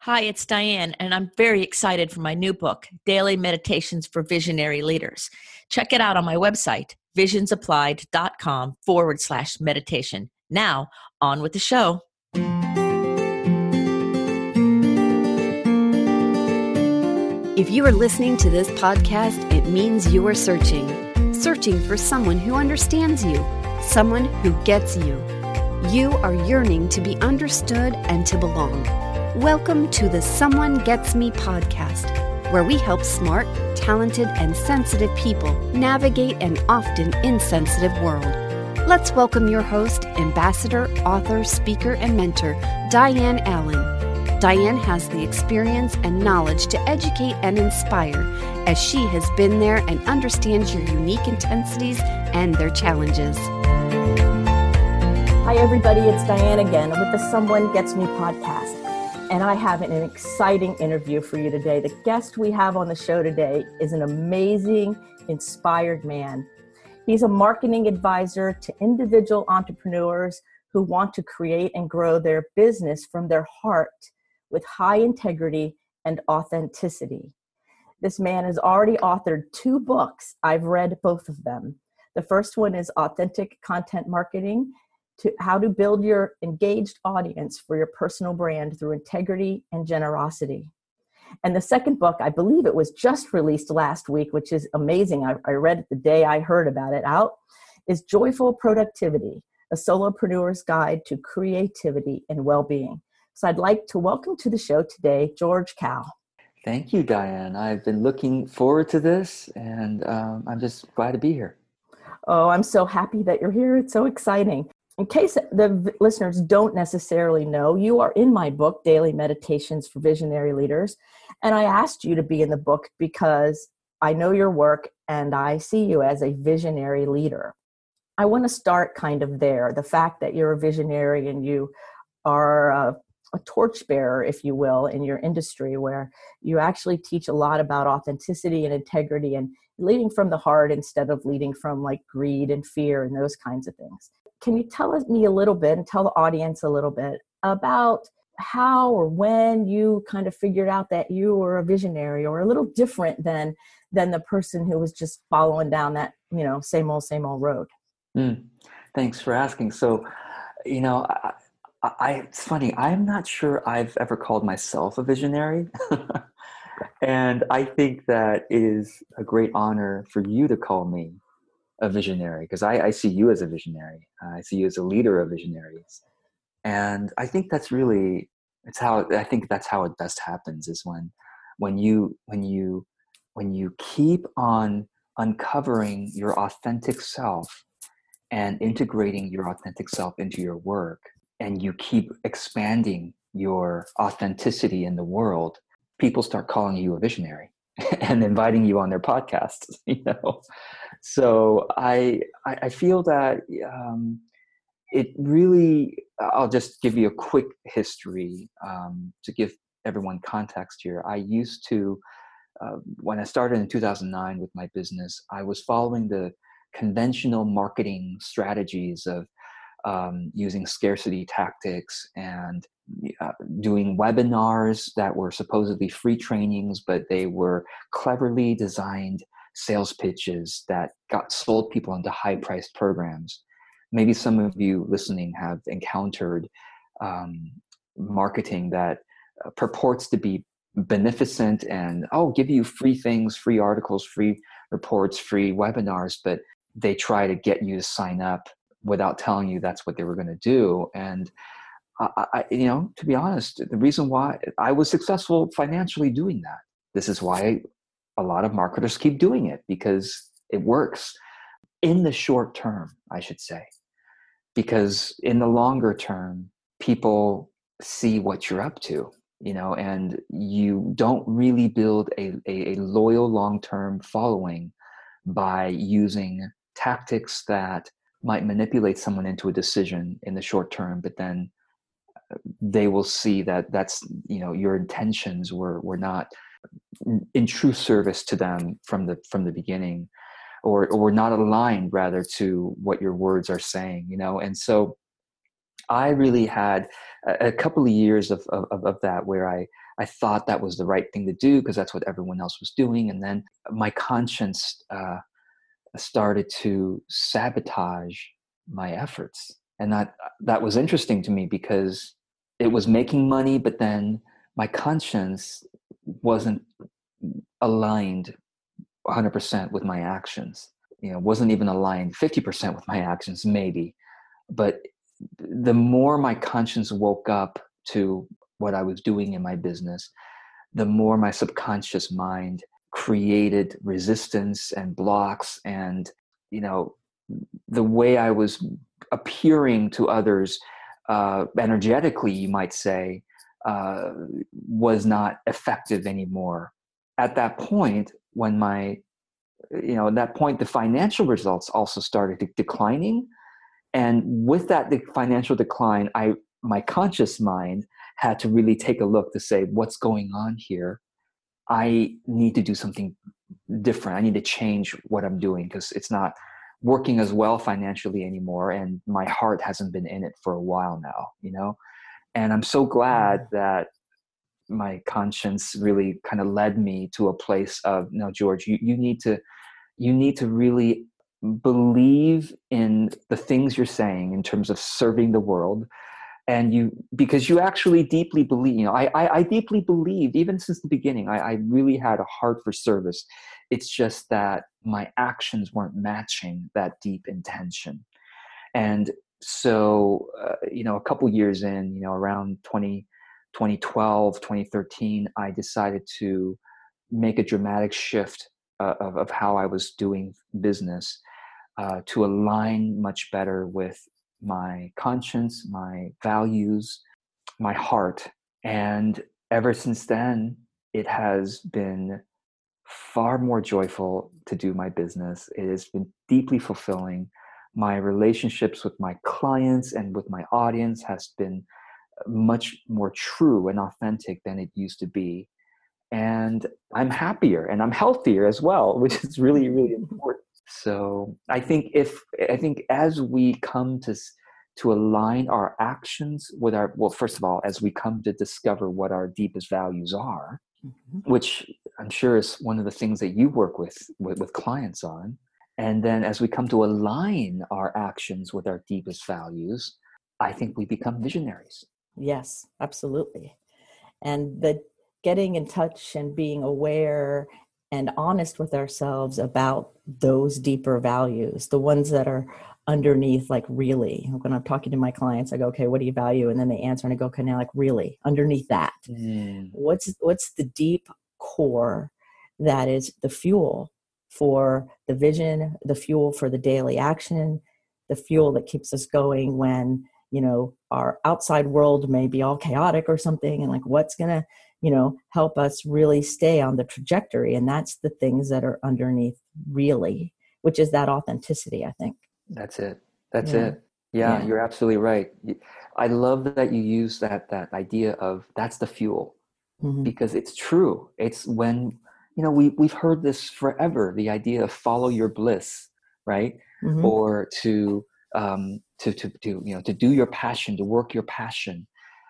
Hi, it's Diane, and I'm very excited for my new book, Daily Meditations for Visionary Leaders. Check it out on my website, visionsapplied.com/meditation. Now, on with the show. If you are listening to this podcast, it means you are searching for someone who understands you, someone who gets you. You are yearning to be understood and to belong. Welcome to the Someone Gets Me podcast, where we help smart, talented, and sensitive people navigate an often insensitive world. Let's welcome your host, ambassador, author, speaker, and mentor, Diane Allen. Diane has the experience and knowledge to educate and inspire, as she has been there and understands your unique intensities and their challenges. Hi, everybody. It's Diane again with the Someone Gets Me podcast. And I have an exciting interview for you today. The guest we have on the show today is an amazing, inspired man. He's a marketing advisor to individual entrepreneurs who want to create and grow their business from their heart with high integrity and authenticity. This man has already authored 2 books. I've read both of them. The first one is Authentic Content Marketing, to how to build your engaged audience for your personal brand through integrity and generosity. And the second book, I believe it was just released last week, which is amazing. I read it the day I heard about it out, is Joyful Productivity, a solopreneur's guide to creativity and well-being. So I'd like to welcome to the show today, George Kao. Thank you, Diane. I've been looking forward to this, and I'm just glad to be here. Oh, I'm so happy that you're here. It's so exciting. In case the listeners don't necessarily know, you are in my book, Daily Meditations for Visionary Leaders. And I asked you to be in the book because I know your work and I see you as a visionary leader. I want to start kind of there, the fact that you're a visionary and you are a torchbearer, if you will, in your industry, where you actually teach a lot about authenticity and integrity and leading from the heart instead of leading from like greed and fear and those kinds of things. Can you tell me a little bit and tell the audience a little bit about how or when you kind of figured out that you were a visionary or a little different than the person who was just following down that, same old road? Thanks for asking. So, it's funny. I'm not sure I've ever called myself a visionary. And I think that it is a great honor for you to call me a visionary, because I see you as a visionary. I see you as a leader of visionaries. And I think that's really, that's how it best happens, is when you keep on uncovering your authentic self and integrating your authentic self into your work, and you keep expanding your authenticity in the world, people start calling you a visionary and inviting you on their podcasts, So I feel that it really, I'll just give you a quick history to give everyone context here. I used to, when I started in 2009 with my business, I was following the conventional marketing strategies of using scarcity tactics and doing webinars that were supposedly free trainings, but they were cleverly designed sales pitches that got sold people into high-priced programs. Maybe some of you listening have encountered marketing that purports to be beneficent and, give you free things, free articles, free reports, free webinars, but they try to get you to sign up without telling you that's what they were going to do. And to be honest, the reason why I was successful financially doing that, this is why a lot of marketers keep doing it, because it works in the short term, I should say, because in the longer term, people see what you're up to, and you don't really build a loyal long-term following by using tactics that might manipulate someone into a decision in the short term, but then they will see that that's, your intentions were not in true service to them from the beginning, or not aligned rather to what your words are saying, And so I really had a couple of years of that where I thought that was the right thing to do because that's what everyone else was doing. And then my conscience started to sabotage my efforts. And that was interesting to me because it was making money, but then my conscience wasn't aligned 100% with my actions. Wasn't even aligned 50% with my actions, maybe. But the more my conscience woke up to what I was doing in my business, the more my subconscious mind created resistance and blocks. And, the way I was appearing to others energetically, you might say, was not effective anymore. At that point, when at that point, the financial results also started declining. And with that financial decline, my conscious mind had to really take a look to say, what's going on here? I need to do something different. I need to change what I'm doing because it's not working as well financially anymore. And my heart hasn't been in it for a while now, And I'm so glad that my conscience really kind of led me to a place of, no, George, you need to really believe in the things you're saying in terms of serving the world. And because you actually deeply believe, I deeply believed, even since the beginning, I really had a heart for service. It's just that my actions weren't matching that deep intention. And so, a couple years in, around 2012, 2013, I decided to make a dramatic shift of how I was doing business to align much better with my conscience, my values, my heart. And ever since then, it has been far more joyful to do my business. It has been deeply fulfilling. My relationships with my clients and with my audience has been much more true and authentic than it used to be. And I'm happier and I'm healthier as well, which is really, really important. So I think as we come to align our actions with first of all, as we come to discover what our deepest values are, which I'm sure is one of the things that you work with clients on. And then as we come to align our actions with our deepest values, I think we become visionaries. Yes, absolutely. And the getting in touch and being aware and honest with ourselves about those deeper values, the ones that are underneath, like really, when I'm talking to my clients, I go, okay, what do you value? And then they answer and I go, okay, now like really underneath that, what's the deep core that is the fuel for the vision, the fuel for the daily action, the fuel that keeps us going when, our outside world may be all chaotic or something. And like, what's going to, help us really stay on the trajectory. And that's the things that are underneath really, which is that authenticity, I think. That's it. Yeah, you're absolutely right. I love that you use that idea of that's the fuel, because it's true. It's when, we've heard this forever, the idea of follow your bliss, right? Or to do your passion, to work your passion.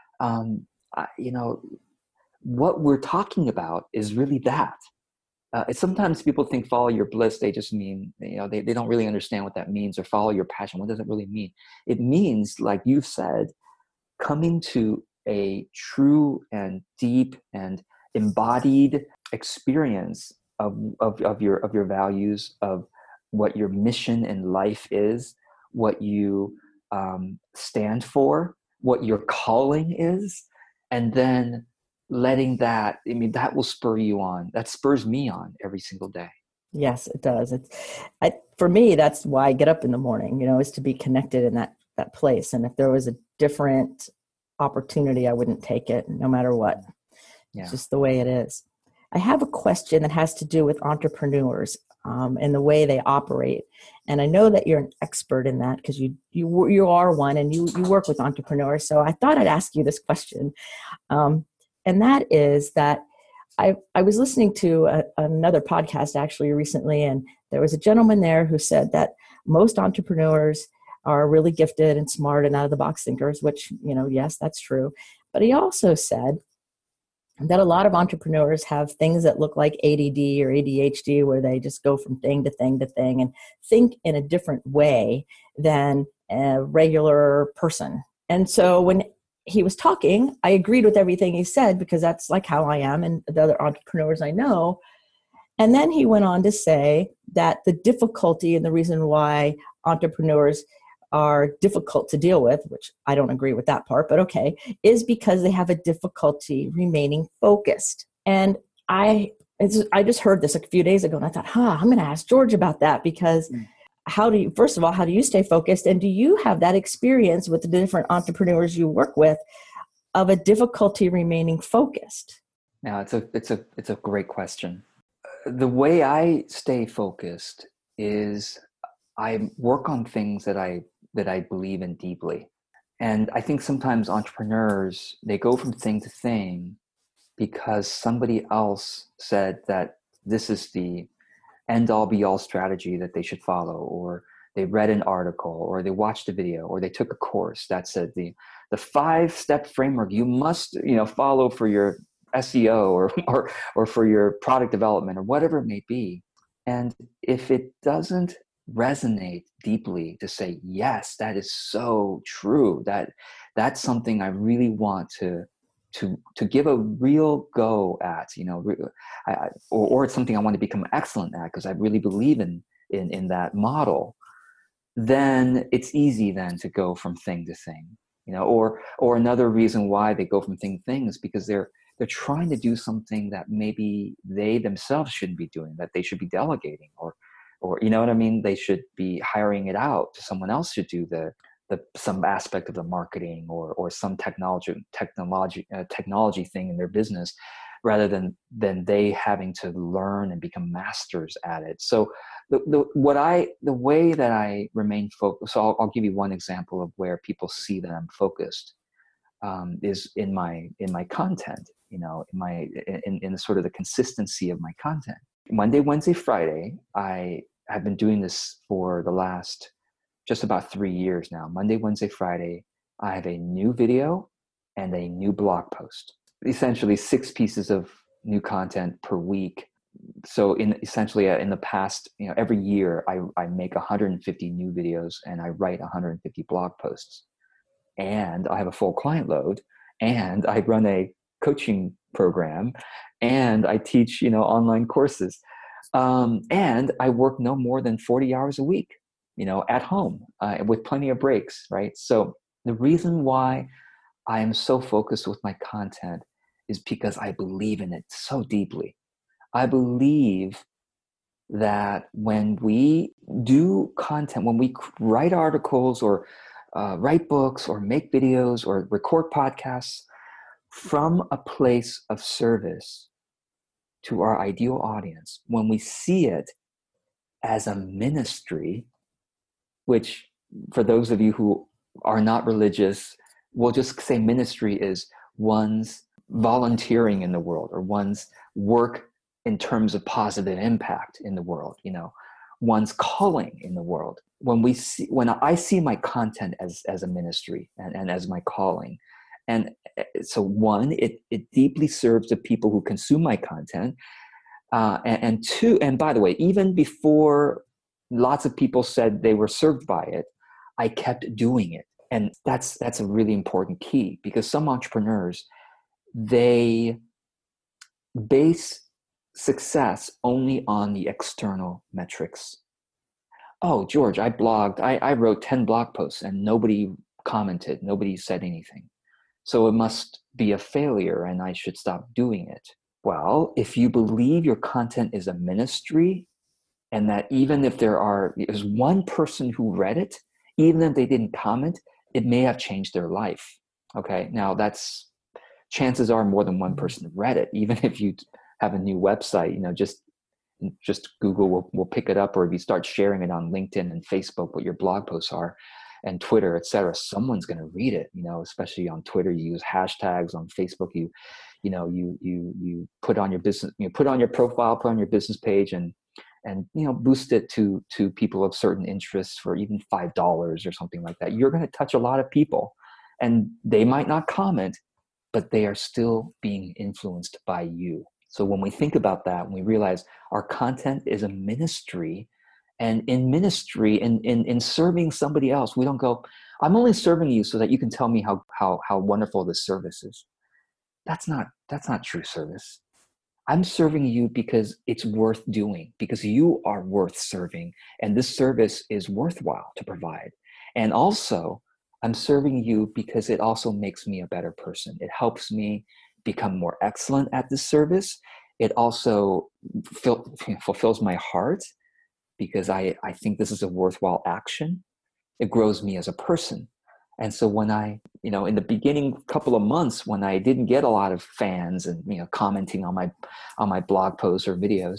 What we're talking about is really that. Sometimes people think follow your bliss, they just mean, they don't really understand what that means, or follow your passion. What does it really mean? It means, like you've said, coming to a true and deep and embodied experience of your values, of what your mission in life is, what you stand for, what your calling is, and then letting that will spur you on. That spurs me on every single day. Yes, it does. For me, that's why I get up in the morning, is to be connected in that place. And if there was a different opportunity, I wouldn't take it no matter what. Yeah. It's just the way it is. I have a question that has to do with entrepreneurs and the way they operate. And I know that you're an expert in that because you are one and you work with entrepreneurs. So I thought I'd ask you this question. And that is that I was listening to another podcast actually recently, and there was a gentleman there who said that most entrepreneurs are really gifted and smart and out of the box thinkers, which, yes, that's true. But he also said that a lot of entrepreneurs have things that look like ADD or ADHD, where they just go from thing to thing to thing and think in a different way than a regular person. And so when he was talking, I agreed with everything he said, because that's like how I am and the other entrepreneurs I know. And then he went on to say that the difficulty and the reason why entrepreneurs are difficult to deal with, which I don't agree with that part, but okay, is because they have a difficulty remaining focused. And I just heard this a few days ago, and I thought, I'm going to ask George about that, because first of all, how do you stay focused? And do you have that experience with the different entrepreneurs you work with of a difficulty remaining focused? Now, it's a great question. The way I stay focused is I work on things that I believe in deeply. And I think sometimes entrepreneurs, they go from thing to thing because somebody else said that this is the end all be all strategy that they should follow, or they read an article, or they watched a video, or they took a course that said the 5-step framework you must follow for your SEO or for your product development, or whatever it may be. And if it doesn't resonate deeply to say, yes, that is so true, that's something I really want to give a real go at, or it's something I want to become excellent at because I really believe in that model, then it's easy then to go from thing to thing, or another reason why they go from thing to thing is because they're trying to do something that maybe they themselves shouldn't be doing, that they should be delegating, or you know what I mean? They should be hiring it out to someone else to do some aspect of the marketing or some technology thing in their business, rather than they having to learn and become masters at it. So the way that I remain focused. So I'll give you one example of where people see that I'm focused, is in my content. In sort of the consistency of my content. Monday, Wednesday, Friday, I have been doing this for the last just about 3 years now. Monday, Wednesday, Friday, I have a new video and a new blog post. Essentially 6 pieces of new content per week. So in the past, every year I make 150 new videos and I write 150 blog posts. And I have a full client load, and I run a coaching program, and I teach, online courses. And I work no more than 40 hours a week, at home, with plenty of breaks, right? So the reason why I am so focused with my content is because I believe in it so deeply. I believe that when we do content, when we write articles or write books or make videos or record podcasts from a place of service to our ideal audience, when we see it as a ministry, which for those of you who are not religious, we'll just say ministry is one's volunteering in the world, or one's work in terms of positive impact in the world, one's calling in the world. When I see my content as a ministry and as my calling, and so one, it deeply serves the people who consume my content, and two, and by the way, even before lots of people said they were served by it, I kept doing it. And that's a really important key, because some entrepreneurs, they base success only on the external metrics. Oh, George, I blogged, I wrote 10 blog posts and nobody commented, nobody said anything. So it must be a failure and I should stop doing it. Well, if you believe your content is a ministry, and that even if there's one person who read it, even if they didn't comment, it may have changed their life. Okay, now chances are more than one person read it. Even if you have a new website, just Google will pick it up, or if you start sharing it on LinkedIn and Facebook, what your blog posts are, and Twitter, etc., someone's going to read it. Especially on Twitter, you use hashtags. On Facebook, you put on your business, put on your profile, put on your business page, and and boost it to people of certain interests for even $5 or something like that, you're going to touch a lot of people, and they might not comment, but they are still being influenced by you. So when we think about that, when we realize our content is a ministry, and in ministry, in serving somebody else, we don't go, I'm only serving you so that you can tell me how wonderful this service is. That's not true service. I'm serving you because it's worth doing, because you are worth serving, and this service is worthwhile to provide. And also, I'm serving you because it also makes me a better person. It helps me become more excellent at this service. It also fulfills my heart because I think this is a worthwhile action. It grows me as a person. And so when I, in the beginning couple of months, when I didn't get a lot of fans and, commenting on my blog posts or videos,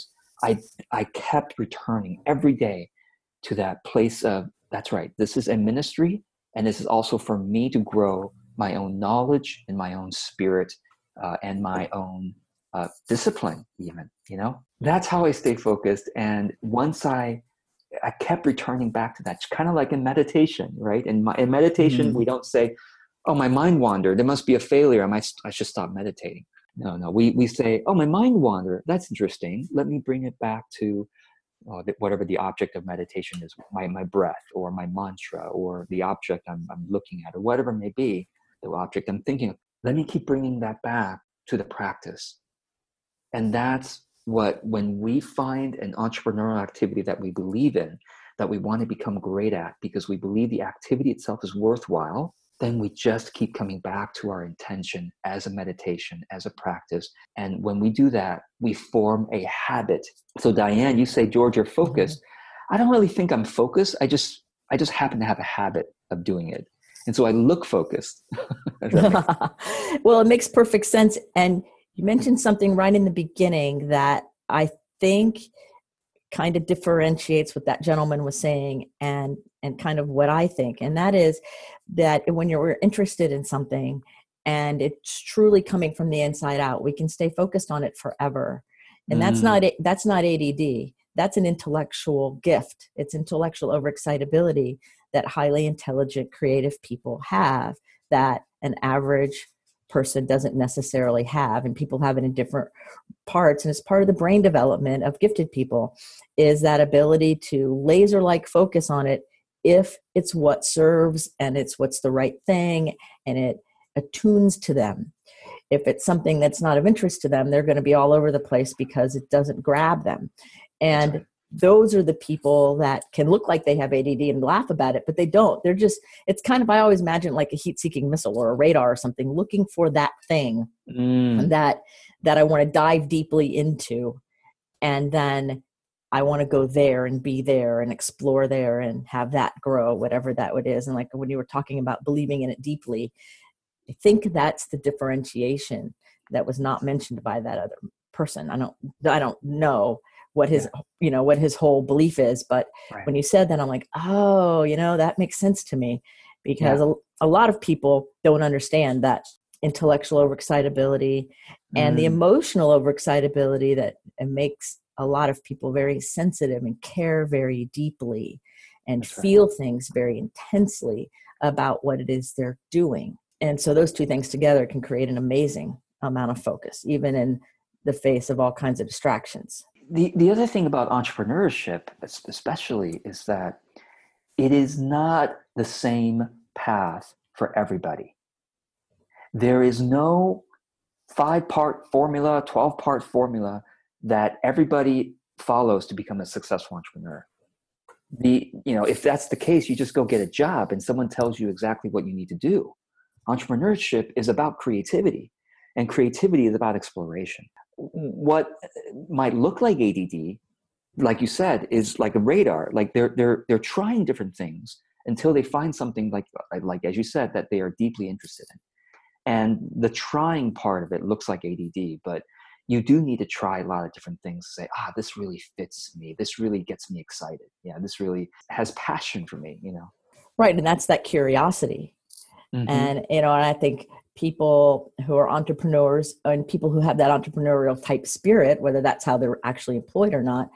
I kept returning every day to that place of, that's right, this is a ministry, and this is also for me to grow my own knowledge and my own spirit and my own discipline even, That's how I stay focused. And once I kept returning back to that, kind of like in meditation, right? In meditation, we don't say, oh, my mind wandered, there must be a failure, I should stop meditating. No, we say, oh, my mind wandered, that's interesting, let me bring it back to whatever the object of meditation is, my breath or my mantra or the object I'm looking at, or whatever it may be, the object I'm thinking of. Let me keep bringing that back to the practice. And that's when we find an entrepreneurial activity that we believe in, that we want to become great at because we believe the activity itself is worthwhile, then we just keep coming back to our intention as a meditation, as a practice. And when we do that, we form a habit. So Diane, you say, George, you're focused. I don't really think I'm focused. I just happen to have a habit of doing it. And so I look focused. Well, it makes perfect sense. And you mentioned something right in the beginning that I think kind of differentiates what that gentleman was saying and kind of what I think. And that is that when you're interested in something and it's truly coming from the inside out, we can stay focused on it forever. And that's not ADD. That's an intellectual gift. It's intellectual overexcitability that highly intelligent, creative people have that an average person doesn't necessarily have, and people have it in different parts. And it's part of the brain development of gifted people, is that ability to laser-like focus on it if it's what serves and it's what's the right thing and it attunes to them. If it's something that's not of interest to them, they're going to be all over the place because it doesn't grab them. And right. Those are the people that can look like they have ADD and laugh about it, but they don't. They're just, it's kind of, I always imagine like a heat-seeking missile or a radar or something, looking for that thing that I want to dive deeply into. And then I want to go there and be there and explore there and have that grow, whatever that is. And like when you were talking about believing in it deeply, I think that's the differentiation that was not mentioned by that other person. I don't know what his, what his whole belief is. But when you said that, I'm like, oh, that makes sense to me, because a lot of people don't understand that intellectual overexcitability and the emotional overexcitability that makes a lot of people very sensitive and care very deeply and feel things very intensely about what it is they're doing. And so those two things together can create an amazing amount of focus, even in the face of all kinds of distractions. The other thing about entrepreneurship, especially, is that it is not the same path for everybody. There is no 5-part formula, 12-part formula that everybody follows to become a successful entrepreneur. If that's the case, you just go get a job and someone tells you exactly what you need to do. Entrepreneurship is about creativity, and creativity is about exploration. What might look like ADD, like you said, is like a radar. Like they're trying different things until they find something like as you said, that they are deeply interested in. And the trying part of it looks like ADD, but you do need to try a lot of different things to say, this really fits me. This really gets me excited. Yeah, this really has passion for me, Right, and that's that curiosity. Mm-hmm. And, and I think people who are entrepreneurs and people who have that entrepreneurial type spirit, whether that's how they're actually employed or not,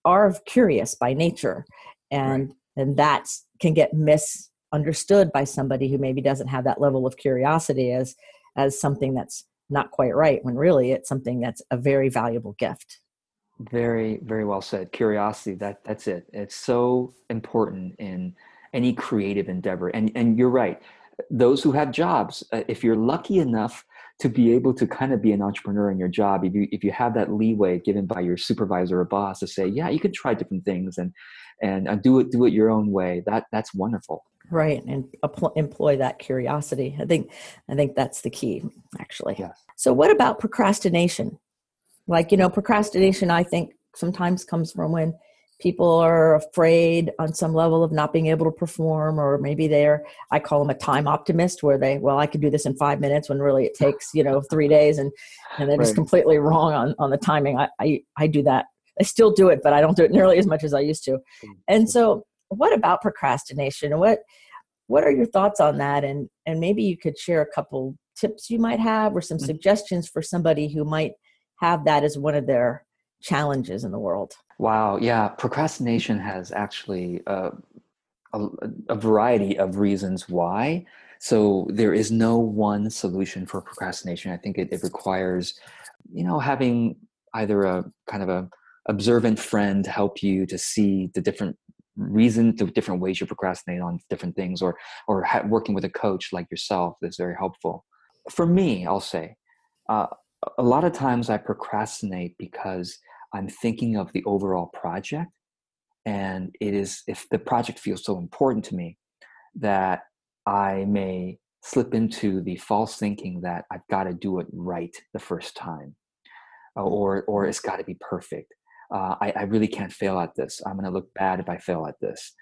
are curious by nature, and that can get misunderstood by somebody who maybe doesn't have that level of curiosity as something that's not quite right, when really it's something that's a very valuable gift. Very, very well said. Curiosity, that's it. It's so important in any creative endeavor. And you're right. Those who have jobs, if you're lucky enough to be able to kind of be an entrepreneur in your job, if you have that leeway given by your supervisor or boss to say, yeah, you can try different things and do it your own way, that's wonderful. Right. And employ that curiosity. I think that's the key, actually. Yes. So what about procrastination? Like, procrastination, I think sometimes comes from when people are afraid on some level of not being able to perform, or maybe I call them a time optimist, where I could do this in 5 minutes when really it takes, 3 days, and they're just completely wrong on the timing. I do that. I still do it, but I don't do it nearly as much as I used to. And so what about procrastination? What are your thoughts on that? And maybe you could share a couple tips you might have, or some suggestions for somebody who might have that as one of their challenges in the world. Wow. Yeah. Procrastination has actually a variety of reasons why. So there is no one solution for procrastination. I think it requires, having either a kind of a observant friend help you to see the different reasons, the different ways you procrastinate on different things, or working with a coach like yourself is very helpful. For me, I'll say, a lot of times I procrastinate because I'm thinking of the overall project, and if the project feels so important to me that I may slip into the false thinking that I've got to do it right the first time, or it's got to be perfect. I really can't fail at this. I'm going to look bad if I fail at this.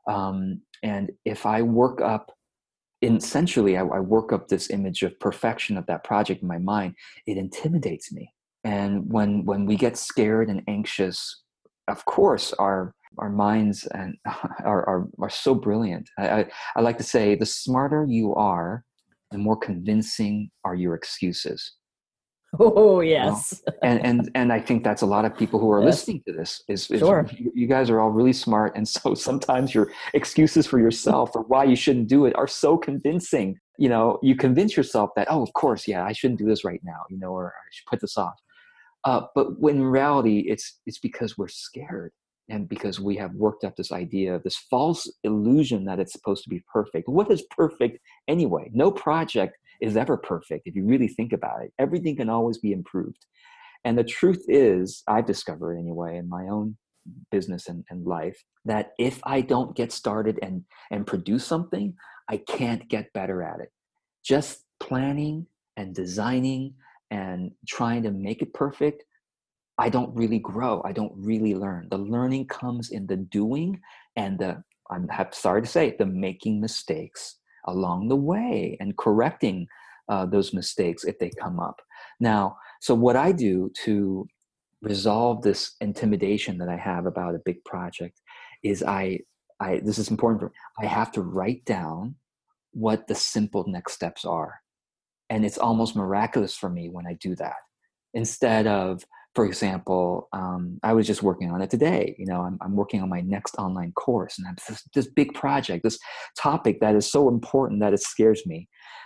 And if I work up, essentially, I work up this image of perfection of that project in my mind, it intimidates me. And when we get scared and anxious, of course, our minds and are so brilliant. I like to say, the smarter you are, the more convincing are your excuses. Oh, yes. And I think that's a lot of people who are listening to this is sure. You guys are all really smart. And so sometimes your excuses for yourself or why you shouldn't do it are so convincing. You convince yourself that, oh, of course, yeah, I shouldn't do this right now, or I should put this off. But when in reality, it's because we're scared, and because we have worked up this idea, this false illusion that it's supposed to be perfect. What is perfect anyway? No project is ever perfect if you really think about it. Everything can always be improved. And the truth is, I've discovered anyway in my own business and life, that if I don't get started and produce something, I can't get better at it. Just planning and designing and trying to make it perfect, I don't really grow. I don't really learn. The learning comes in the doing and I'm sorry to say, the making mistakes along the way and correcting those mistakes if they come up. Now, so what I do to resolve this intimidation that I have about a big project is this is important for me. I have to write down what the simple next steps are. And it's almost miraculous for me when I do that. Instead of, for example, I was just working on it today. I'm working on my next online course, and this big project, this topic that is so important that it scares me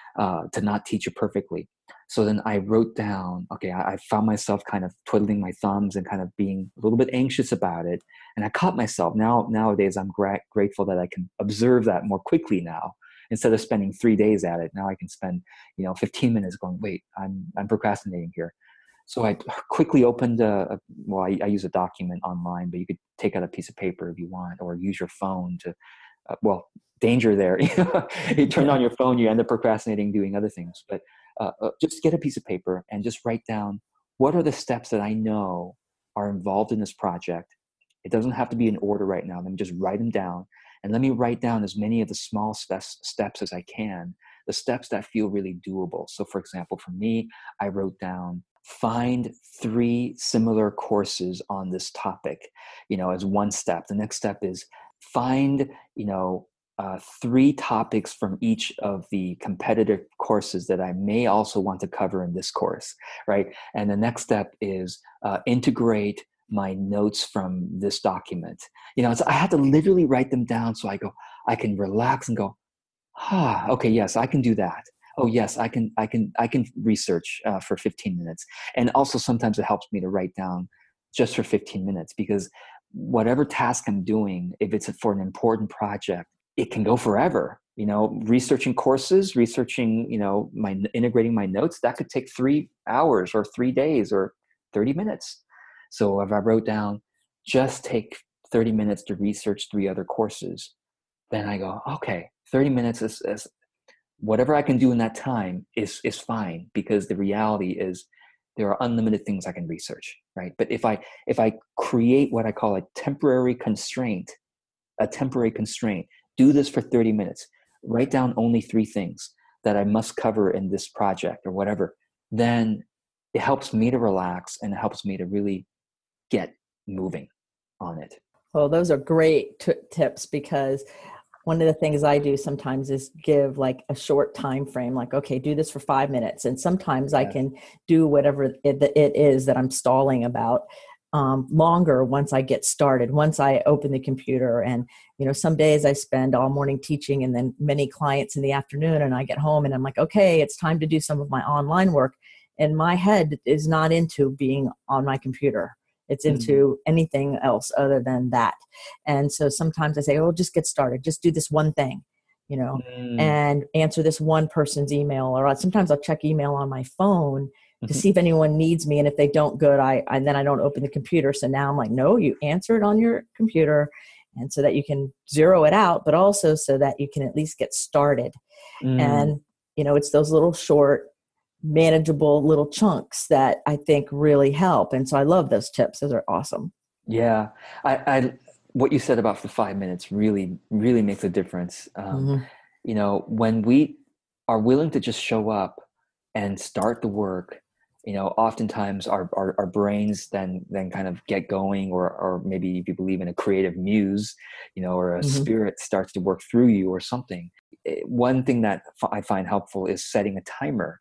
to not teach it perfectly. So then I wrote down, okay, I found myself kind of twiddling my thumbs and kind of being a little bit anxious about it. And I caught myself. Nowadays, I'm grateful that I can observe that more quickly now. Instead of spending 3 days at it, now I can spend 15 minutes going, wait, I'm procrastinating here. So I quickly opened I use a document online, but you could take out a piece of paper if you want, or use your phone to, danger there. You turn on your phone, you end up procrastinating doing other things. But just get a piece of paper and just write down, what are the steps that I know are involved in this project? It doesn't have to be in order right now. Let me just write them down. And let me write down as many of the small steps as I can, the steps that feel really doable. So for example, for me, I wrote down, find 3 similar courses on this topic, as one step. The next step is find, 3 topics from each of the competitive courses that I may also want to cover in this course, right? And the next step is integrate my notes from this document. I had to literally write them down so I can relax and go, okay, yes, I can do that. Oh yes, I can research for 15 minutes. And also sometimes it helps me to write down just for 15 minutes, because whatever task I'm doing, if it's for an important project, it can go forever. Researching courses, integrating my notes, that could take 3 hours or 3 days or 30 minutes. So if I wrote down, just take 30 minutes to research 3 other courses, then I go, okay, 30 minutes is whatever I can do in that time is fine, because the reality is there are unlimited things I can research, right? But if I create what I call a temporary constraint, do this for 30 minutes, write down only 3 things that I must cover in this project or whatever, then it helps me to relax and it helps me to really get moving on it. Well, those are great tips, because one of the things I do sometimes is give like a short time frame, like, okay, do this for 5 minutes. And sometimes I can do whatever it is that I'm stalling about longer once I get started, once I open the computer. And, some days I spend all morning teaching and then many clients in the afternoon, and I get home and I'm like, okay, it's time to do some of my online work. And my head is not into being on my computer. It's into anything else other than that. And so sometimes I say, oh, just get started. Just do this one thing, and answer this one person's email. Or sometimes I'll check email on my phone to see if anyone needs me. And if they don't, good, then I don't open the computer. So now I'm like, no, you answer it on your computer, and so that you can zero it out, but also so that you can at least get started. And, it's those little short, manageable little chunks that I think really help. And so I love those tips. Those are awesome. Yeah. I what you said about the 5 minutes really, really makes a difference. When we are willing to just show up and start the work, oftentimes our brains then kind of get going, or maybe if you believe in a creative muse, or a spirit starts to work through you or something. One thing that I find helpful is setting a timer,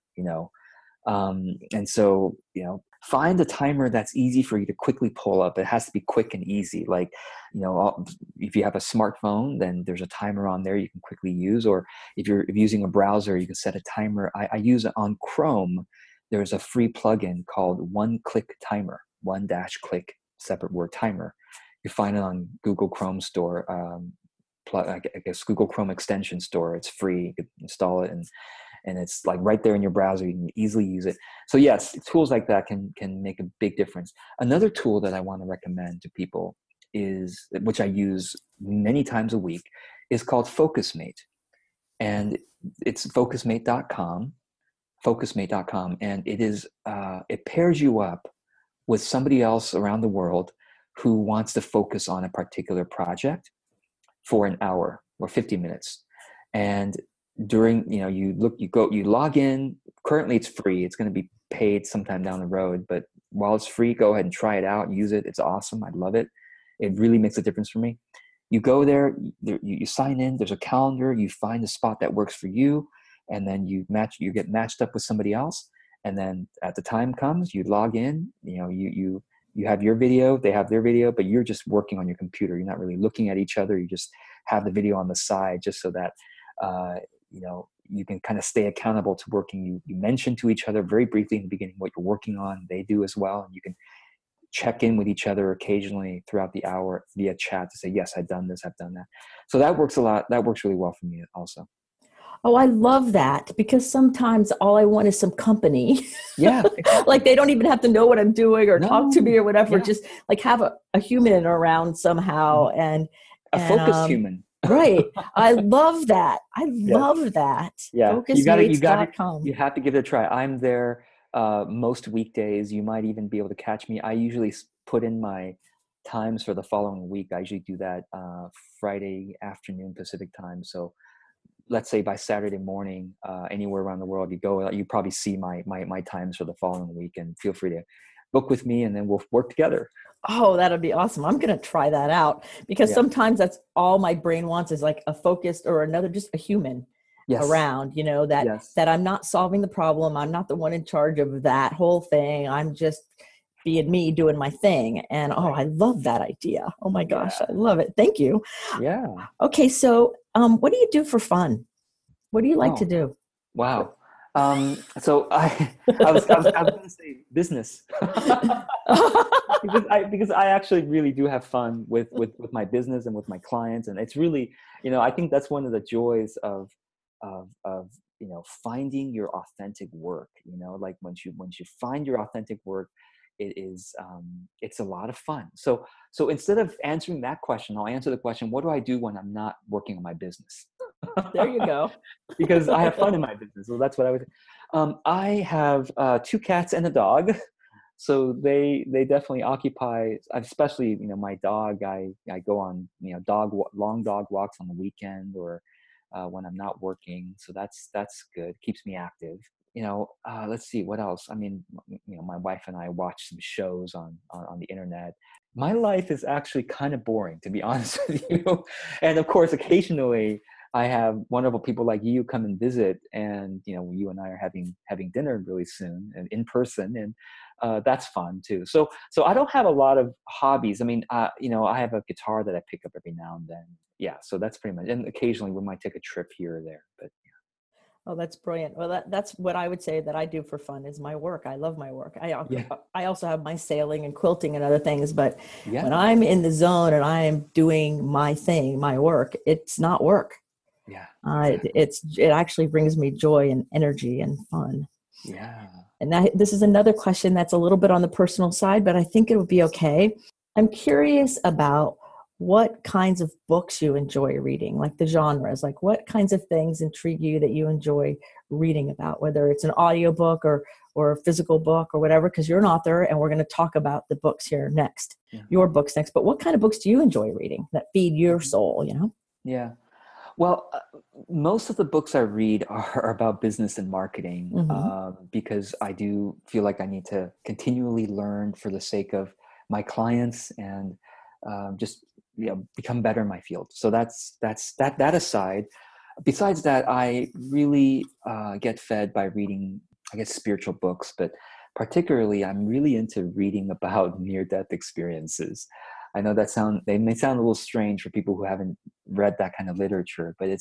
and so, find a timer that's easy for you to quickly pull up. It has to be quick and easy. Like, if you have a smartphone, then there's a timer on there you can quickly use. Or if you're using a browser, you can set a timer. I use it on Chrome. There's a free plugin called One Click Timer, one-click, separate word, timer. You find it on Google Chrome store, I guess Google Chrome extension store. It's free. You could install it, and it's like right there in your browser. You can easily use it. So yes, tools like that can make a big difference. Another tool that I want to recommend to people which I use many times a week, is called FocusMate. And it's focusmate.com, and it pairs you up with somebody else around the world who wants to focus on a particular project for an hour or 50 minutes. And during, you log in. Currently it's free. It's going to be paid sometime down the road, but while it's free, go ahead and try it out and use it. It's awesome. I love it. It really makes a difference for me. You go there, you sign in, there's a calendar, you find a spot that works for you, and then you get matched up with somebody else. And then at the time comes, you log in, you have your video, they have their video, but you're just working on your computer. You're not really looking at each other. You just have the video on the side, just so that, you can kind of stay accountable to working. You mention to each other very briefly in the beginning what you're working on. They do as well. And you can check in with each other occasionally throughout the hour via chat to say, yes, I've done this, I've done that. So that works a lot. That works really well for me also. Oh, I love that, because sometimes all I want is some company. Yeah. Exactly. Like they don't even have to know what I'm doing or talk to me or whatever. Yeah. Just like have a human around somehow, and a focused human. Right. I love that. I love that. Yeah. Focusmates.com. You have to give it a try. I'm there most weekdays. You might even be able to catch me. I usually put in my times for the following week. I usually do that Friday afternoon Pacific time. So let's say by Saturday morning, anywhere around the world you go, you probably see my times for the following week, and feel free to book with me, and then we'll work together. Oh, that'd be awesome. I'm going to try that out, because sometimes that's all my brain wants is like a focused or another, just a human around, that I'm not solving the problem. I'm not the one in charge of that whole thing. I'm just being me doing my thing. And I love that idea. Oh my gosh, Yeah. I love it. Thank you. Yeah. Okay, so what do you do for fun? What do you like to Oh, do? wow. So I was going to say business. Because I actually really do have fun with my business and with my clients, and it's really, I think that's one of the joys of finding your authentic work. Like once you find your authentic work, it's a lot of fun. So instead of answering that question, I'll answer the question: what do I do when I'm not working on my business? There you go. Because I have fun in my business, so that's what I would. I have 2 cats and a dog. So they definitely occupy, especially, my dog. I go on, long dog walks on the weekend, or when I'm not working. So that's good. Keeps me active. Let's see what else. I mean, my wife and I watch some shows on the internet. My life is actually kind of boring, to be honest with you. And of course, occasionally I have wonderful people like you come and visit, and you and I are having dinner really soon and in person, and that's fun too. So I don't have a lot of hobbies. I mean, I have a guitar that I pick up every now and then. Yeah, so that's pretty much. And occasionally we might take a trip here or there, but yeah. Oh, that's brilliant. Well, that's what I would say that I do for fun is my work. I love my work. I also have my sailing and quilting and other things, but when I'm in the zone and I'm doing my thing, my work, it's not work. Yeah. It actually brings me joy and energy and fun. Yeah. And this is another question that's a little bit on the personal side, but I think it would be okay. I'm curious about what kinds of books you enjoy reading, like the genres, like what kinds of things intrigue you that you enjoy reading about, whether it's an audiobook or a physical book or whatever, because you're an author and we're going to talk about the books here next, your books next. But what kind of books do you enjoy reading that feed your soul, Yeah. Well, most of the books I read are about business and marketing, because I do feel like I need to continually learn for the sake of my clients and just become better in my field. So that's that aside. Besides that, I really get fed by reading, I guess, spiritual books, but particularly I'm really into reading about near-death experiences. I know they may sound a little strange for people who haven't read that kind of literature, but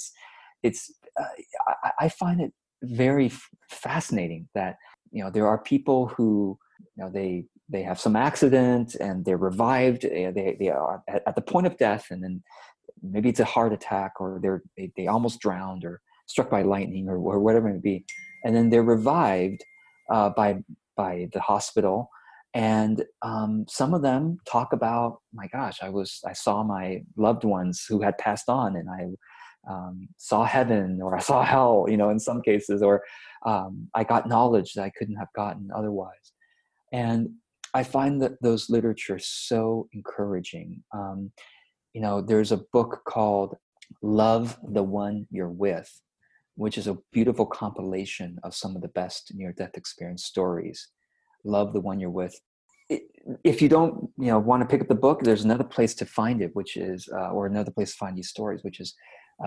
I find it very fascinating that there are people who they have some accident and they're revived. They are at the point of death, and then maybe it's a heart attack, or they almost drowned or struck by lightning or whatever it may be, and then they're revived by the hospital. And some of them talk about, my gosh, I saw my loved ones who had passed on, and I saw heaven, or I saw hell, in some cases, or I got knowledge that I couldn't have gotten otherwise. And I find that those literature so encouraging. There's a book called Love the One You're With, which is a beautiful compilation of some of the best near-death experience stories. Love the One You're With. If you don't, want to pick up the book, there's another place to find it, which is, or another place to find these stories, which is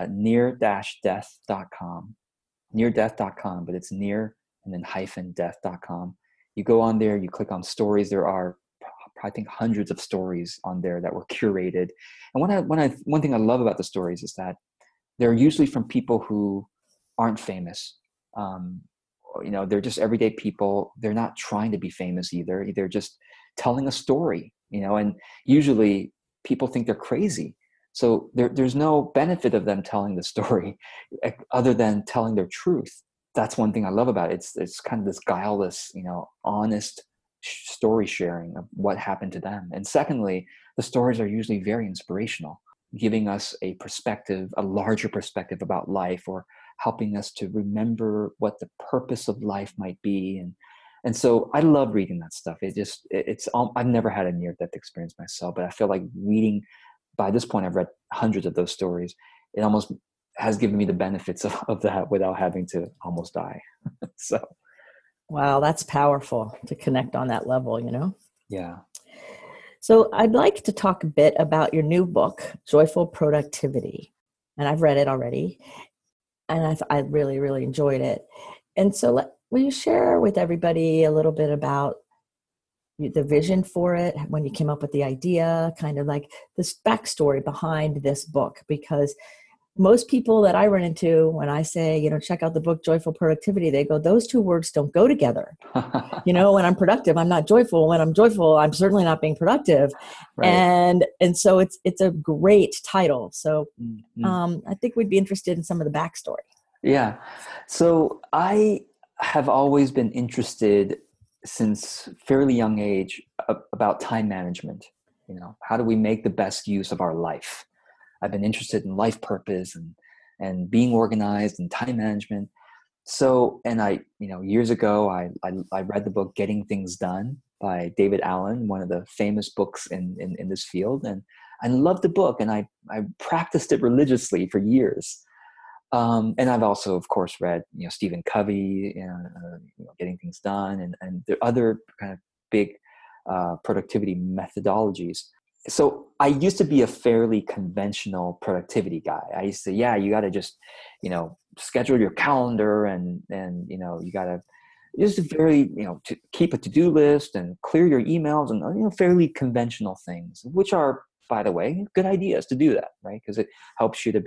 near-death.com. Near-death.com, but it's near and then -death.com. You go on there, you click on stories. There are, I think, hundreds of stories on there that were curated. And one thing I love about the stories is that they're usually from people who aren't famous. They're just everyday people. They're not trying to be famous either. They're just telling a story, and usually people think they're crazy. So there's no benefit of them telling the story other than telling their truth. That's one thing I love about it. It's kind of this guileless, honest story sharing of what happened to them. And secondly, the stories are usually very inspirational, giving us a larger perspective about life, or helping us to remember what the purpose of life might be. And so I love reading that stuff. I've never had a near-death experience myself, but I feel like reading, by this point, I've read hundreds of those stories. It almost has given me the benefits of that without having to almost die. So. Wow, that's powerful to connect on that level, Yeah. So I'd like to talk a bit about your new book, Joyful Productivity. And I've read it already, and I really, really enjoyed it. And so will you share with everybody a little bit about the vision for it, when you came up with the idea, kind of like this backstory behind this book, because most people that I run into when I say, check out the book, Joyful Productivity, they go, those two words don't go together. When I'm productive, I'm not joyful. When I'm joyful, I'm certainly not being productive. Right. And so it's a great title. So I think we'd be interested in some of the backstory. Yeah. So I have always been interested since fairly young age about time management. How do we make the best use of our life? I've been interested in life purpose and being organized and time management. So, and I, years ago, I read the book Getting Things Done by David Allen, one of the famous books in this field. And I loved the book, and I practiced it religiously for years. And I've also, of course, read, Stephen Covey, Getting Things Done, and there are other kind of big productivity methodologies. So I used to be a fairly conventional productivity guy. I used to, you got to just, schedule your calendar and you got to just very, to keep a to-do list and clear your emails and, fairly conventional things, which are, by the way, good ideas to do that, right? Because it helps you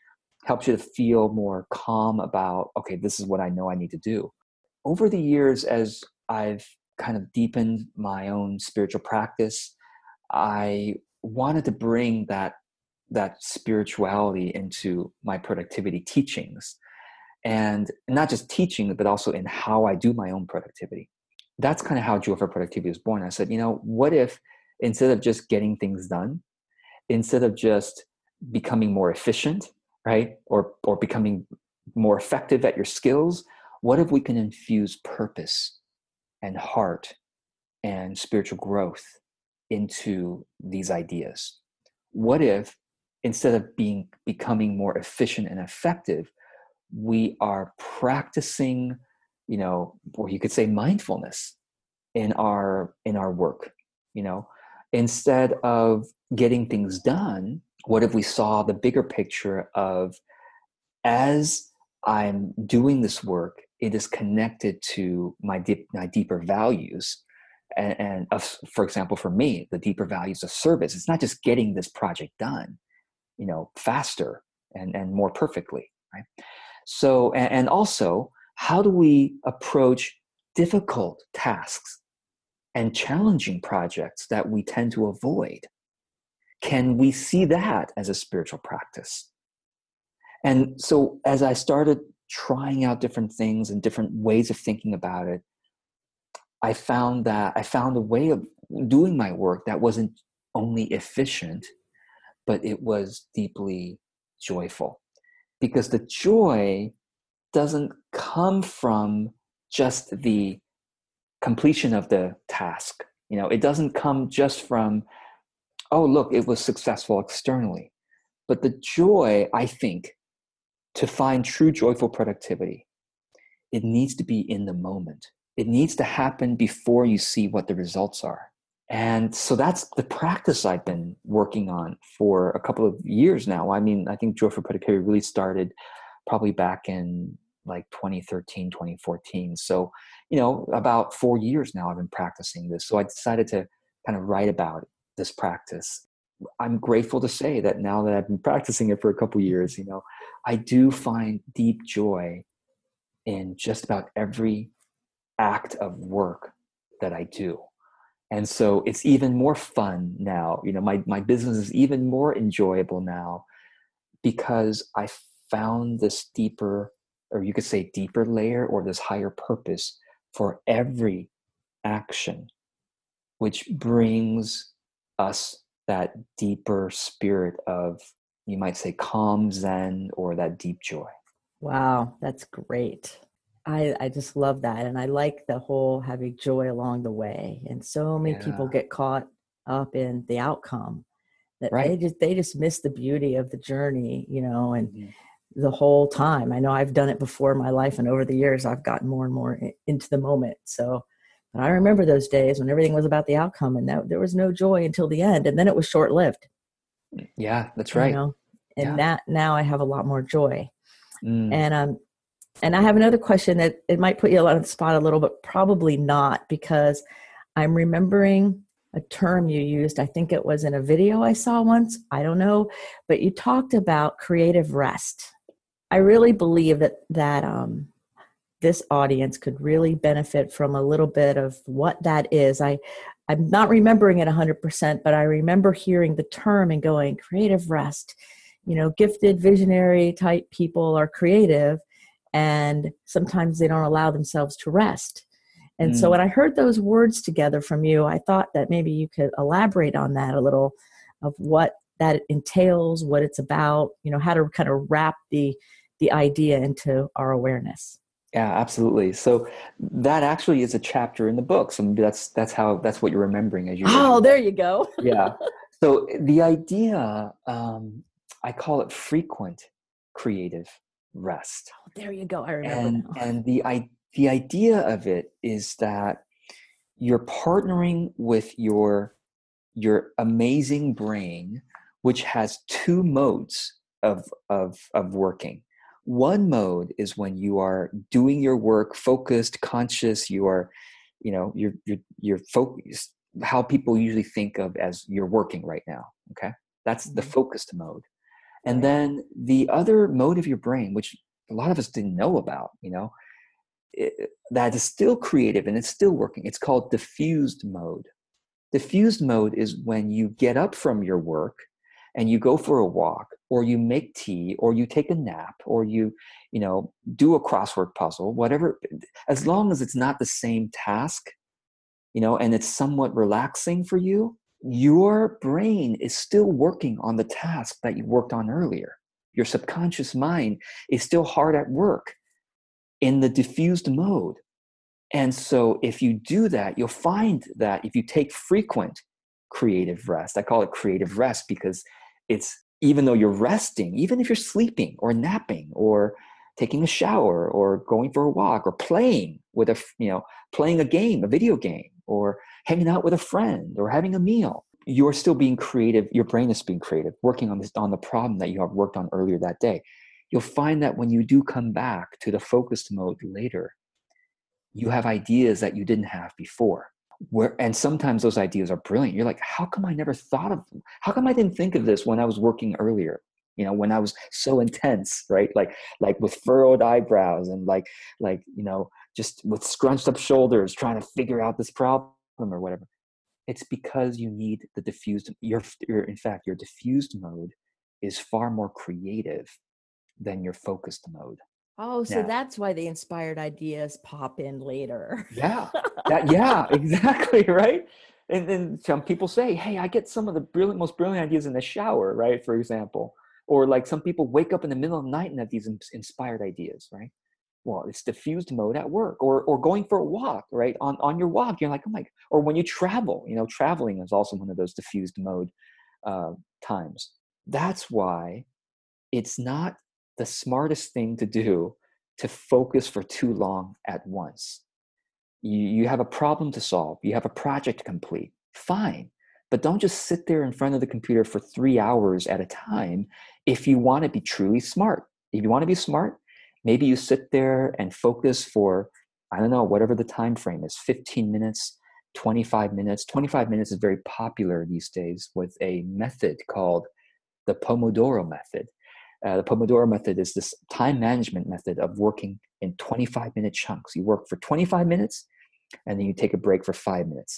to feel more calm about, okay, this is what I know I need to do. Over the years, as I've kind of deepened my own spiritual practice, I wanted to bring that spirituality into my productivity teachings, and not just teaching, but also in how I do my own productivity. That's kind of how Joyful Productivity was born. I said, what if instead of just getting things done, instead of just becoming more efficient, right, or becoming more effective at your skills, what if we can infuse purpose and heart and spiritual growth into these ideas? What if instead of becoming more efficient and effective, we are practicing, or you could say mindfulness in our work? Instead of getting things done, what if we saw the bigger picture of, as I'm doing this work, it is connected to my deeper values. And for example, for me, the deeper values of service. It's not just getting this project done, faster and more perfectly, right? So, and also, how do we approach difficult tasks and challenging projects that we tend to avoid? Can we see that as a spiritual practice? And so as I started trying out different things and different ways of thinking about it, I found a way of doing my work that wasn't only efficient, but it was deeply joyful. Because the joy doesn't come from just the completion of the task. It doesn't come just from, oh, look, it was successful externally. But the joy, I think, to find true joyful productivity, it needs to be in the moment. It needs to happen before you see what the results are. And so that's the practice I've been working on for a couple of years now. I mean, I think Joyful Productivity really started probably back in like 2013, 2014. So, about 4 years now I've been practicing this. So I decided to kind of write about this practice. I'm grateful to say that now that I've been practicing it for a couple of years, I do find deep joy in just about every act of work that I do. And so it's even more fun now. My business is even more enjoyable now because I found this deeper, or you could say deeper layer, or this higher purpose for every action, which brings us that deeper spirit of, you might say, calm Zen, or that deep joy. Wow, that's great. I just love that. And I like the whole having joy along the way. And so many people get caught up in the outcome that they just miss the beauty of the journey, and the whole time. I know I've done it before in my life, and over the years, I've gotten more and more into the moment. So, but I remember those days when everything was about the outcome, and there was no joy until the end. And then it was short-lived. Yeah, that's right. Now I have a lot more joy. And I have another question that it might put you on the spot a little, but probably not, because I'm remembering a term you used. I think it was in a video I saw once. I don't know, but you talked about creative rest. I really believe that this audience could really benefit from a little bit of what that is. I'm not remembering it 100%, but I remember hearing the term and going, creative rest. You know, gifted, visionary type people are creative, and sometimes they don't allow themselves to rest. And so when I heard those words together from you, I thought that maybe you could elaborate on that a little, of what that entails, what it's about, you know, how to kind of wrap the idea into our awareness. Yeah, absolutely. So that actually is a chapter in the book. So maybe that's what you're remembering as you. Oh, there you go. Yeah. So the idea, I call it frequent creative rest. Oh, there you go. I remember now. And the idea of it is that you're partnering with your amazing brain, which has two modes of working. One mode is when you are doing your work, focused, conscious. You are, you know, you're focused. How people usually think of as you're working right now. Okay, that's the focused mode. And then the other mode of your brain, which a lot of us didn't know about, you know, that is still creative and it's still working. It's called diffused mode. Diffused mode is when you get up from your work and you go for a walk, or you make tea, or you take a nap, or you know, do a crossword puzzle, whatever, as long as it's not the same task, you know, and it's somewhat relaxing for you, your brain is still working on the task that you worked on earlier. Your subconscious mind is still hard at work in the diffused mode. And so if you do that, you'll find that if you take frequent creative rest, I call it creative rest because it's, even though you're resting, even if you're sleeping or napping or taking a shower or going for a walk or playing with playing a game, a video game, or hanging out with a friend or having a meal, you're still being creative. Your brain is being creative, working on the problem that you have worked on earlier that day. You'll find that when you do come back to the focused mode later, you have ideas that you didn't have before. And sometimes those ideas are brilliant. You're like, how come I never thought of them? How come I didn't think of this when I was working earlier? You know, when I was so intense, right? Like with furrowed eyebrows and like, you know, just with scrunched up shoulders, trying to figure out this problem or whatever. It's because you need the diffused, in fact, your diffused mode is far more creative than your focused mode. Oh, so that's why the inspired ideas pop in later. Yeah, yeah, exactly, right? And then some people say, hey, I get some of the most brilliant ideas in the shower, right, for example. Or like some people wake up in the middle of the night and have these inspired ideas, right? Well, it's diffused mode at work, or going for a walk, right? On your walk, you're like, oh my, or when you travel, you know, traveling is also one of those diffused mode times. That's why it's not the smartest thing to do to focus for too long at once. You have a problem to solve. You have a project to complete. Fine. But don't just sit there in front of the computer for 3 hours at a time if you want to be truly smart. If you want to be smart, maybe you sit there and focus for, I don't know, whatever the time frame is, 15 minutes, 25 minutes. 25 minutes is very popular these days with a method called the Pomodoro method. The Pomodoro method is this time management method of working in 25-minute chunks. You work for 25 minutes, and then you take a break for 5 minutes.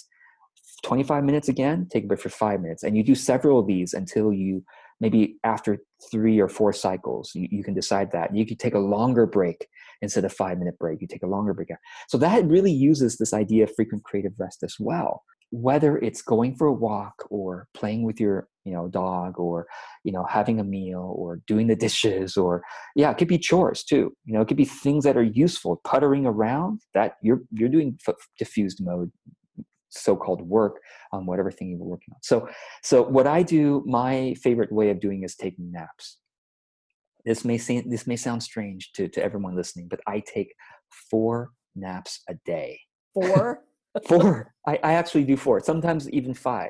25 minutes again, take a break for 5 minutes. And you do several of these until you, maybe after 3 or 4 cycles, you can decide that. You can take a longer break instead of 5-minute break. You take a longer break. So that really uses this idea of frequent creative rest as well. Whether it's going for a walk or playing with your, you know, dog, or, you know, having a meal or doing the dishes, or it could be chores too. You know, it could be things that are useful, puttering around, that you're doing diffused mode, so-called work on whatever thing you were working on. So what I do, my favorite way of doing is taking naps. This may sound strange to everyone listening, but I take 4 naps a day. 4? 4. I actually do 4, sometimes even 5.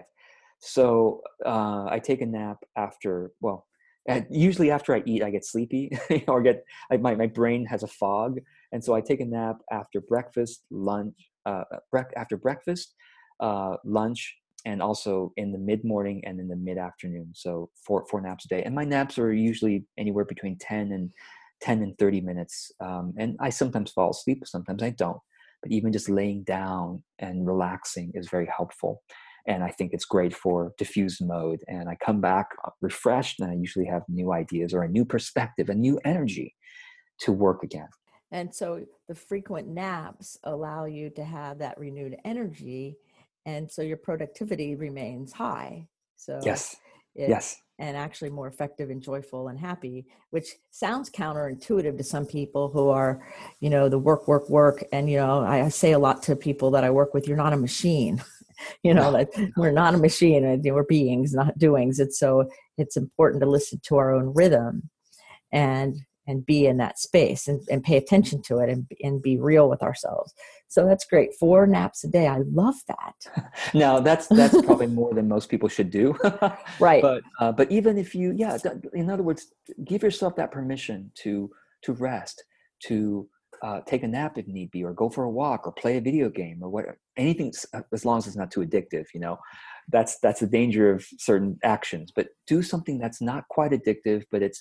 So I take a nap after, usually after I eat, I get sleepy or my brain has a fog. And so I take a nap after breakfast, lunch, after breakfast, lunch, and also in the mid-morning and in the mid-afternoon. So four naps a day. And my naps are usually anywhere between 10 and 30 minutes. And I sometimes fall asleep, sometimes I don't. But even just laying down and relaxing is very helpful. And I think it's great for diffuse mode. And I come back refreshed, and I usually have new ideas or a new perspective, a new energy to work again. And so the frequent naps allow you to have that renewed energy. And so your productivity remains high. So yes. And actually more effective and joyful and happy, which sounds counterintuitive to some people who are, the work. And, I say a lot to people that I work with, you're not a machine, that we're not a machine, and we're beings, not doings. And so it's important to listen to our own rhythm and be in that space and pay attention to it and be real with ourselves. So that's great. 4 naps a day. I love that. Now that's probably more than most people should do. Right. But even if you, in other words, give yourself that permission to rest, to take a nap if need be, or go for a walk, or play a video game, or whatever, anything, as long as it's not too addictive, that's the danger of certain actions. But do something that's not quite addictive, but it's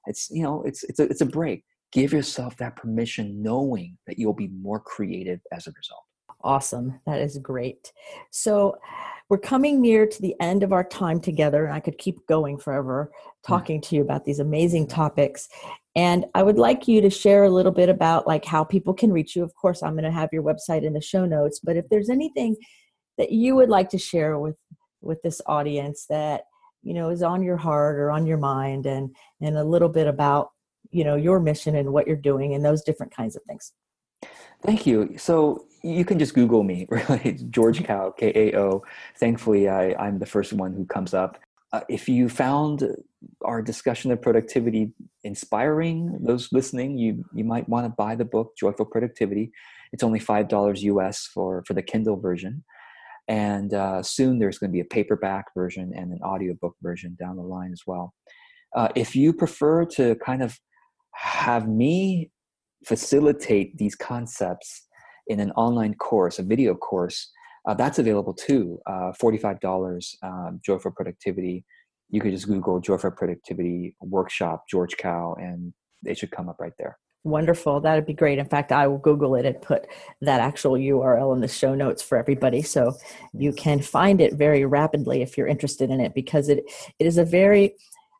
a break. Give yourself that permission, knowing that you'll be more creative as a result. Awesome. That is great. So we're coming near to the end of our time together, and I could keep going forever talking to you about these amazing topics. And I would like you to share a little bit about how people can reach you. Of course, I'm going to have your website in the show notes, but if there's anything that you would like to share with this audience that is on your heart or on your mind, and a little bit about, your mission and what you're doing and those different kinds of things. Thank you. So you can just Google me, really, George Kao, Kao. Thankfully, I'm the first one who comes up. If you found our discussion of productivity inspiring, those listening, you might want to buy the book, Joyful Productivity. It's only $5 US for the Kindle version. And soon there's going to be a paperback version and an audiobook version down the line as well. If you prefer to kind of have me facilitate these concepts in an online course, a video course, that's available too. $45, Joyful Productivity. You could just Google Joyful Productivity Workshop, George Kao, and it should come up right there. Wonderful. That'd be great. In fact, I will Google it and put that actual URL in the show notes for everybody. So you can find it very rapidly if you're interested in it, because it is a very,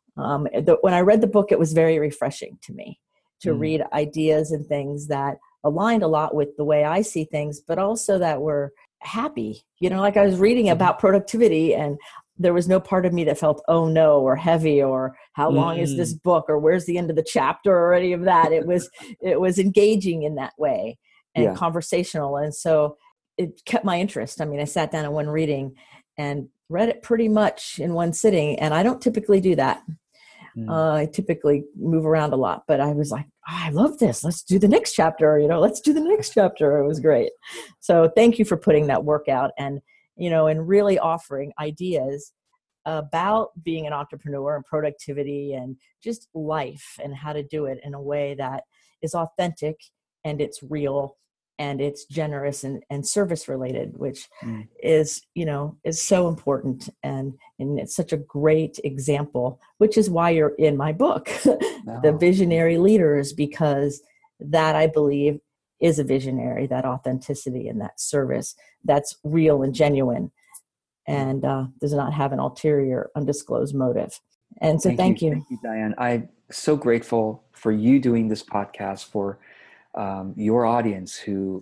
when I read the book, it was very refreshing to me to read ideas and things that aligned a lot with the way I see things, but also that were happy. I was reading about productivity, and there was no part of me that felt, oh no, or heavy, or how long is this book, or where's the end of the chapter, or any of that. It was engaging in that way and conversational. And so it kept my interest. I mean, I sat down in one reading and read it pretty much in one sitting. And I don't typically do that. I typically move around a lot, but I was like, I love this. Let's do the next chapter. Let's do the next chapter. It was great. So thank you for putting that work out and really offering ideas about being an entrepreneur and productivity and just life and how to do it in a way that is authentic and it's real and it's generous and service related, which is so important. And it's such a great example, which is why you're in my book, The Visionary Leaders, because that, I believe, is a visionary, that authenticity and that service that's real and genuine and does not have an ulterior, undisclosed motive. And so thank you. Thank you, Diane. I'm so grateful for you doing this podcast, for your audience who,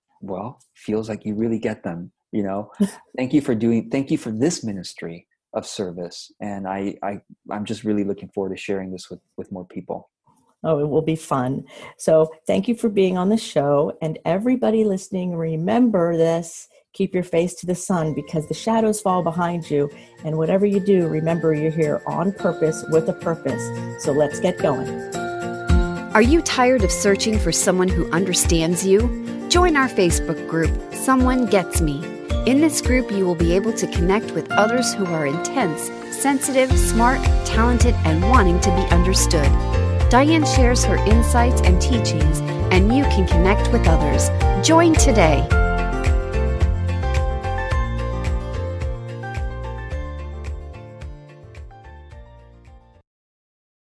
feels like you really get them, Thank you for this ministry of service. And I'm just really looking forward to sharing this with more people. Oh, it will be fun. So thank you for being on the show. And everybody listening, remember this. Keep your face to the sun, because the shadows fall behind you. And whatever you do, remember you're here on purpose with a purpose. So let's get going. Are you tired of searching for someone who understands you? Join our Facebook group, Someone Gets Me. In this group, you will be able to connect with others who are intense, sensitive, smart, talented, and wanting to be understood. Diane shares her insights and teachings, and you can connect with others. Join today.